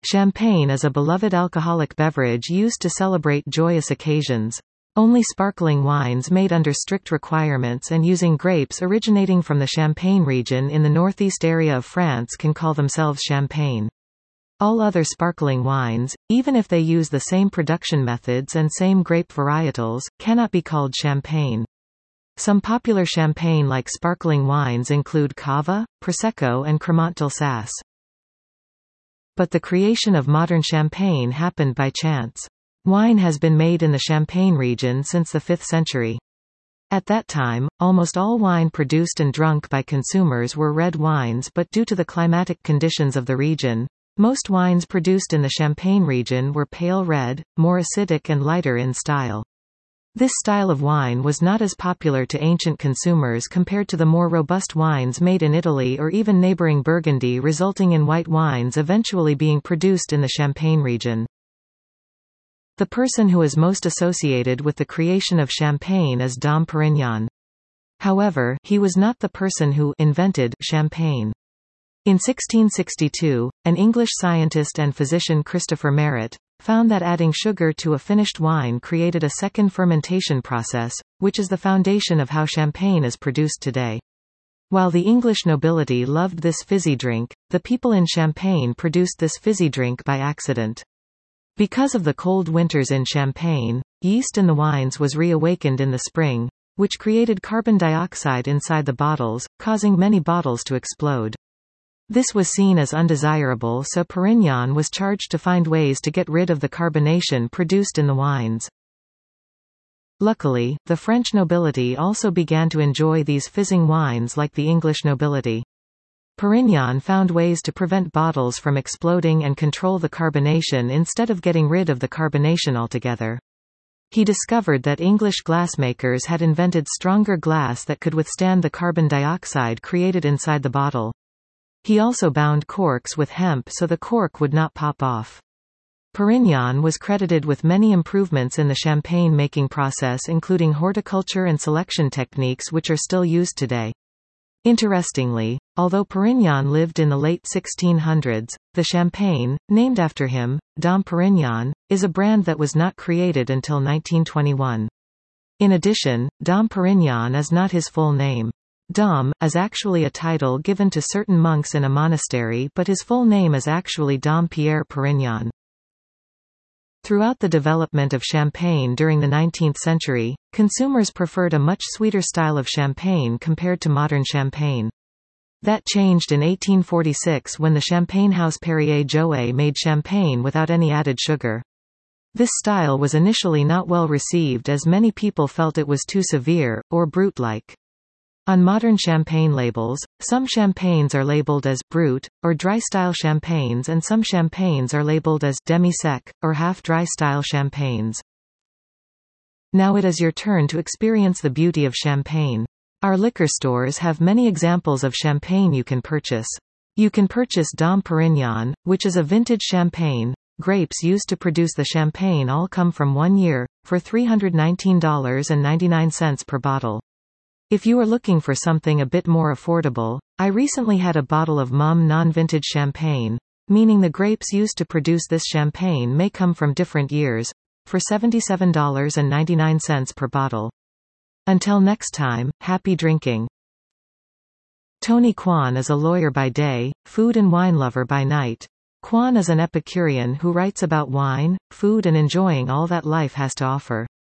Champagne is a beloved alcoholic beverage used to celebrate joyous occasions. Only sparkling wines made under strict requirements and using grapes originating from the Champagne region in the northeast area of France can call themselves champagne. All other sparkling wines, even if they use the same production methods and same grape varietals, cannot be called champagne. Some popular champagne-like sparkling wines include Cava, Prosecco and Cremant d'Alsace. But the creation of modern champagne happened by chance. Wine has been made in the Champagne region since the 5th century. At that time, almost all wine produced and drunk by consumers were red wines, but due to the climatic conditions of the region, most wines produced in the Champagne region were pale red, more acidic and lighter in style. This style of wine was not as popular to ancient consumers compared to the more robust wines made in Italy or even neighboring Burgundy, resulting in white wines eventually being produced in the Champagne region. The person who is most associated with the creation of champagne is Dom Perignon. However, he was not the person who invented champagne. In 1662, an English scientist and physician, Christopher Merritt, found that adding sugar to a finished wine created a second fermentation process, which is the foundation of how champagne is produced today. While the English nobility loved this fizzy drink, the people in Champagne produced this fizzy drink by accident. Because of the cold winters in Champagne, yeast in the wines was reawakened in the spring, which created carbon dioxide inside the bottles, causing many bottles to explode. This was seen as undesirable, so Perignon was charged to find ways to get rid of the carbonation produced in the wines. Luckily, the French nobility also began to enjoy these fizzing wines like the English nobility. Perignon found ways to prevent bottles from exploding and control the carbonation instead of getting rid of the carbonation altogether. He discovered that English glassmakers had invented stronger glass that could withstand the carbon dioxide created inside the bottle. He also bound corks with hemp so the cork would not pop off. Perignon was credited with many improvements in the champagne making process, including horticulture and selection techniques which are still used today. Interestingly, although Perignon lived in the late 1600s, the champagne, named after him, Dom Perignon, is a brand that was not created until 1921. In addition, Dom Perignon is not his full name. Dom is actually a title given to certain monks in a monastery, but his full name is actually Dom Pierre Perignon. Throughout the development of champagne during the 19th century, consumers preferred a much sweeter style of champagne compared to modern champagne. That changed in 1846 when the champagne house Perrier-Jouët made champagne without any added sugar. This style was initially not well received as many people felt it was too severe, or brut-like. On modern champagne labels, some champagnes are labeled as brut, or dry-style champagnes, and some champagnes are labeled as demi-sec, or half-dry style champagnes. Now it is your turn to experience the beauty of champagne. Our liquor stores have many examples of champagne you can purchase. You can purchase Dom Perignon, which is a vintage champagne. Grapes used to produce the champagne all come from 1 year, for $319.99 per bottle. If you are looking for something a bit more affordable, I recently had a bottle of Mumm non-vintage champagne, meaning the grapes used to produce this champagne may come from different years, for $77.99 per bottle. Until next time, happy drinking. Tony Kwan is a lawyer by day, food and wine lover by night. Kwan is an Epicurean who writes about wine, food and enjoying all that life has to offer.